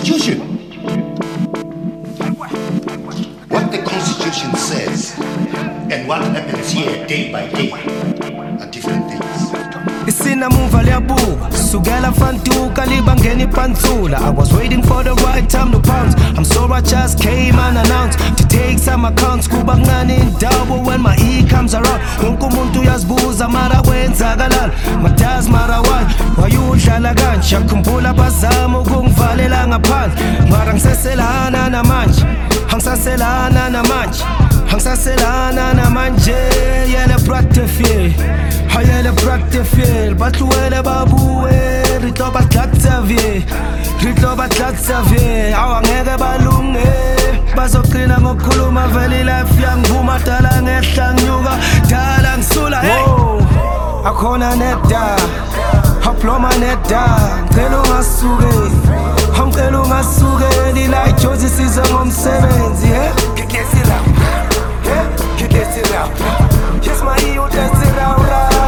Constitution. What the Constitution says and what happens here day by day are different things. Isina muva liyabuka sukela fantuka libangeni pantsula. I was waiting for the right time to pounce. I'm so I just came unannounced to take some accounts. Kuba kuncane indawo when my E comes around. Wonke umuntu uyazibuza mara kwenzakalani. Madazi mara wayudlala kanje. Yakhumbula bazama ukungivalela ngaphandle mara ngiseselana namanje. Angisaselana namanje. Angisaselana namanje. Yele practice hayele practice batluwele babuwe rito batlatsavie awangeke balunge bazoqina ngokukhuluma vele life yangivuma dala ngehla nginyuka dala ngisula hey akhona neda haploma neda ngicela ungasuke lila ijozi size ngomsebenzi ngikesira yes my you dance it out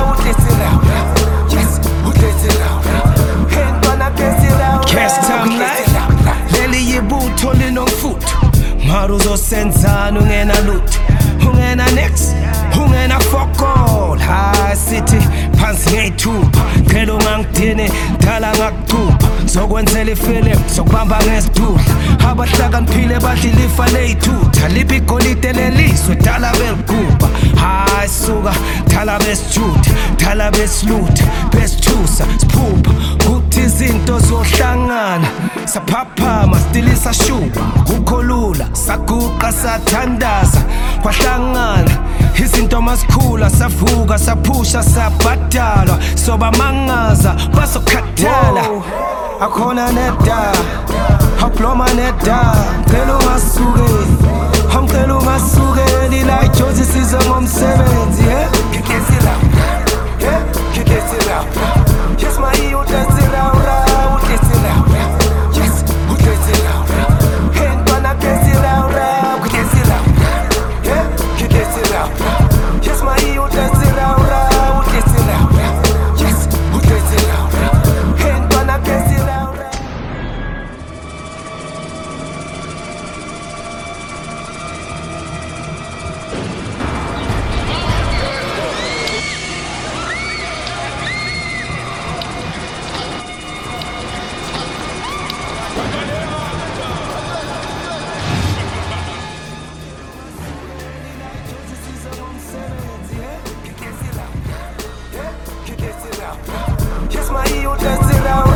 yes who gets it out ain't gonna get it out cast time life leli yibutho linomfutho mara uzosenzana ungena lutho ungena next ungena fokol high city phansi ngeyithupha ngicela ungangidini dala ngakuthupha zokwenzela ifilm zokubamba ngesidudla abahlakaniphile bathi lifa leyithutha liphi igolide leliswe dala beligubha hayi suka dala besijutha dala besilutha besithusa siphupha kuthi izinto zohlangana saphaphama stilisa shuba ukholula saguqa sathandaza kwahlangana izinto masikhula savuka saphusha sabhadalwa soba mangaza basokhathala akhona neda haploma neda ngicela ungasuke lila ijozi size ngomsebenzi ngikesira yes my you dance it out yes who gets it out ain't gonna get it out yes my you dance it out yes who gets it out ain't gonna get it out. Yes, my you dance it out,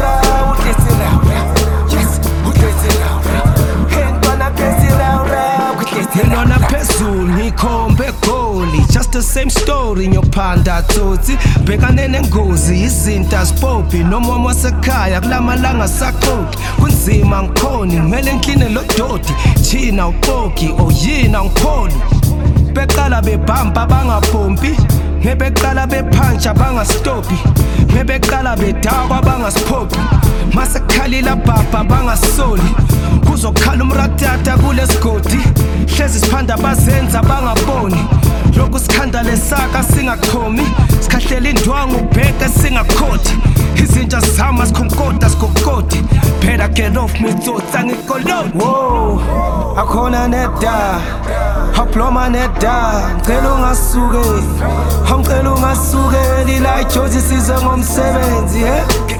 yes, who gets it out? Ain't gonna get it out, Nilona phezulu ngikhombe goli, just the same story nyophanda tsotsi bhekane nengozi izinto azibophi noma wasekhaya kulamalanga saxoki kunzima ngikhoni ngimele ngikline lo dodi china upoki oyina ngikholi beqala bebamba bangapompi ngebeqala bephanja bangastopi ngebeqala bedakwa bangasiphopi masekhalila bhabha bangasoli kuzokhala umratata kulesigodi hlezi siphanda bazenza bangaboni lokhu sikhanda lesaka singaqhomi sikhahlela indwangu ubheka singakhothi izinja zama sikhonkota sikokoti phela get off me tsotsa ngikoloti wow akhona neda haploma neda ngicela ungasuke lila ijozi size ngomsebenzi